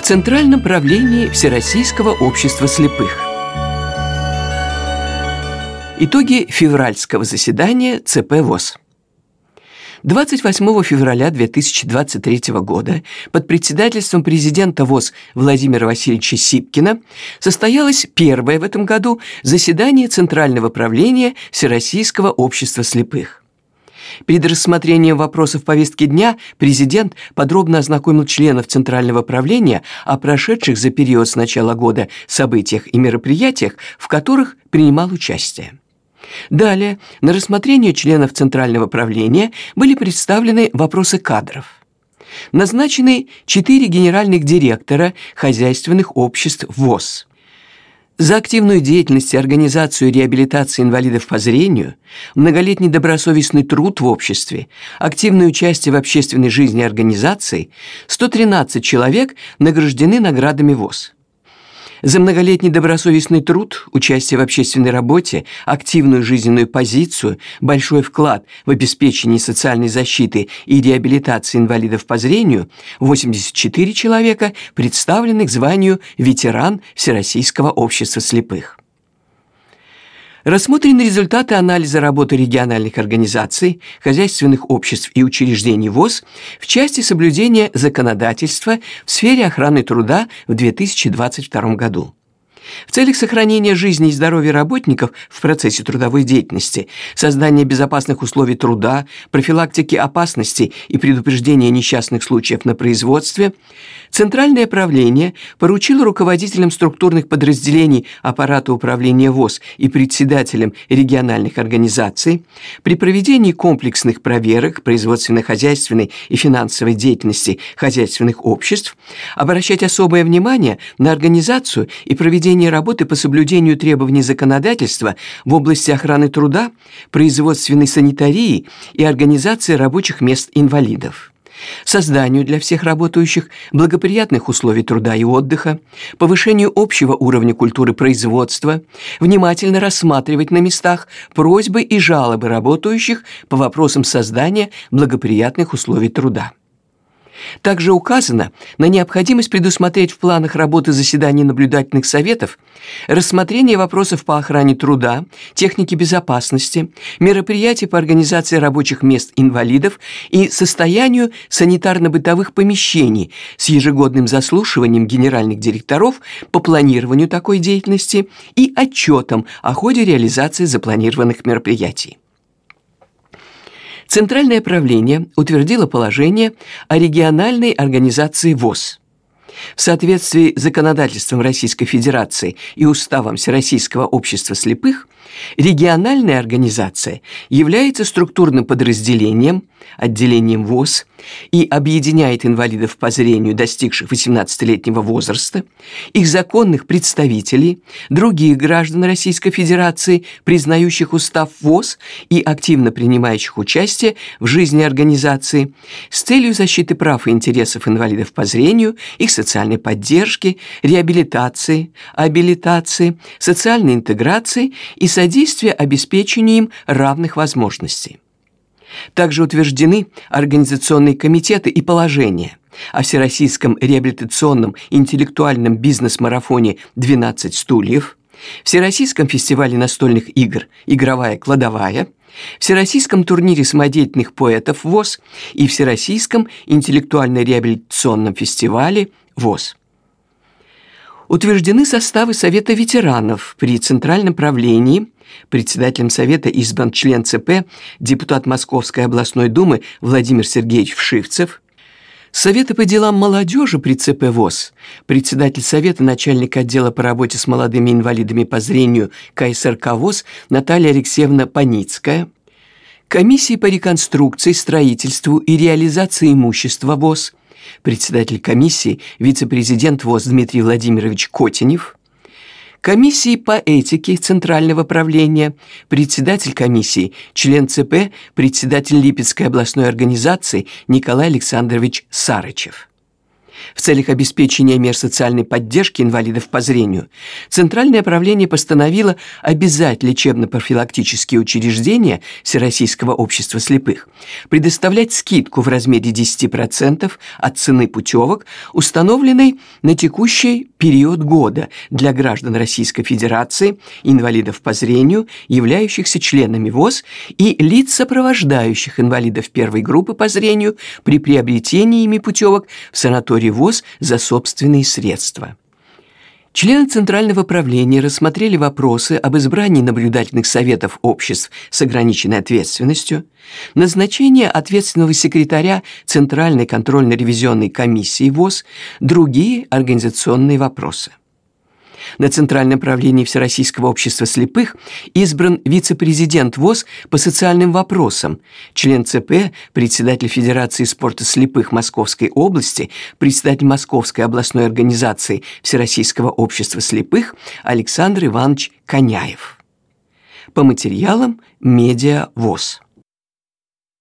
Центральном правлении Всероссийского общества слепых. Итоги февральского заседания ЦП ВОС. 28 февраля 2023 года под председательством президента ВОС Владимира Васильевича Сипкина состоялось первое в этом году заседание Центрального правления Всероссийского общества слепых. Перед рассмотрением вопросов повестки дня президент подробно ознакомил членов Центрального правления о прошедших за период с начала года событиях и мероприятиях, в которых принимал участие. Далее на рассмотрение членов Центрального правления были представлены вопросы кадров. Назначены 4 генеральных директора хозяйственных обществ ВОС. За активную деятельность и организацию реабилитации инвалидов по зрению, многолетний добросовестный труд в обществе, активное участие в общественной жизни организации 113 человек награждены наградами ВОС. За многолетний добросовестный труд, участие в общественной работе, активную жизненную позицию, большой вклад в обеспечение социальной защиты и реабилитации инвалидов по зрению 84 человека представлены к званию ветеран Всероссийского общества слепых. Рассмотрены результаты анализа работы региональных организаций, хозяйственных обществ и учреждений ВОС в части соблюдения законодательства в сфере охраны труда в 2022 году. В целях сохранения жизни и здоровья работников в процессе трудовой деятельности, создания безопасных условий труда, профилактики опасностей и предупреждения несчастных случаев на производстве, Центральное правление поручило руководителям структурных подразделений аппарата управления ВОС и председателям региональных организаций при проведении комплексных проверок производственно-хозяйственной и финансовой деятельности хозяйственных обществ обращать особое внимание на организацию и проведение работы по соблюдению требований законодательства в области охраны труда, производственной санитарии и организации рабочих мест инвалидов, созданию для всех работающих благоприятных условий труда и отдыха, повышению общего уровня культуры производства, внимательно рассматривать на местах просьбы и жалобы работающих по вопросам создания благоприятных условий труда. Также указано на необходимость предусмотреть в планах работы заседаний наблюдательных советов рассмотрение вопросов по охране труда, технике безопасности, мероприятий по организации рабочих мест инвалидов и состоянию санитарно-бытовых помещений с ежегодным заслушиванием генеральных директоров по планированию такой деятельности и отчетом о ходе реализации запланированных мероприятий. Центральное правление утвердило положение о региональной организации ВОС. В соответствии с законодательством Российской Федерации и Уставом Всероссийского общества слепых, региональная организация является структурным подразделением, отделением ВОС и объединяет инвалидов по зрению, достигших 18-летнего возраста, их законных представителей, других граждан Российской Федерации, признающих устав ВОС и активно принимающих участие в жизни организации, с целью защиты прав и интересов инвалидов по зрению, их социальной поддержки, реабилитации, абилитации, социальной интеграции и содействия обеспечению им равных возможностей. Также утверждены организационные комитеты и положения о Всероссийском реабилитационном интеллектуальном бизнес-марафоне «12 стульев», Всероссийском фестивале настольных игр «Игровая кладовая», Всероссийском турнире самодеятельных поэтов ВОС и Всероссийском интеллектуально-реабилитационном фестивале ВОС. Утверждены составы Совета ветеранов при Центральном правлении. Председателем Совета избран член ЦП, депутат Московской областной думы Владимир Сергеевич Вшивцев. Совета по делам молодежи при ЦП ВОС, председатель Совета, начальник отдела по работе с молодыми инвалидами по зрению КСРК ВОС Наталья Алексеевна Паницкая. Комиссии по реконструкции, строительству и реализации имущества ВОС, председатель комиссии, вице-президент ВОС Дмитрий Владимирович Котенев. Комиссии по этике Центрального правления, председатель комиссии, член ЦП, председатель Липецкой областной организации Николай Александрович Сарычев. В целях обеспечения мер социальной поддержки инвалидов по зрению Центральное правление постановило обязать лечебно-профилактические учреждения Всероссийского общества слепых предоставлять скидку в размере 10% от цены путевок, установленной на текущий период года для граждан Российской Федерации, инвалидов по зрению, являющихся членами ВОС, и лиц, сопровождающих инвалидов первой группы по зрению при приобретении ими путевок в санаторий ВОС за собственные средства. Члены Центрального правления рассмотрели вопросы об избрании наблюдательных советов обществ с ограниченной ответственностью, назначение ответственного секретаря Центральной контрольно-ревизионной комиссии ВОС, другие организационные вопросы. На Центральном правлении Всероссийского общества слепых избран вице-президент ВОС по социальным вопросам, член ЦП, председатель Федерации спорта слепых Московской области, председатель Московской областной организации Всероссийского общества слепых Александр Иванович Коняев. По материалам Медиа ВОС.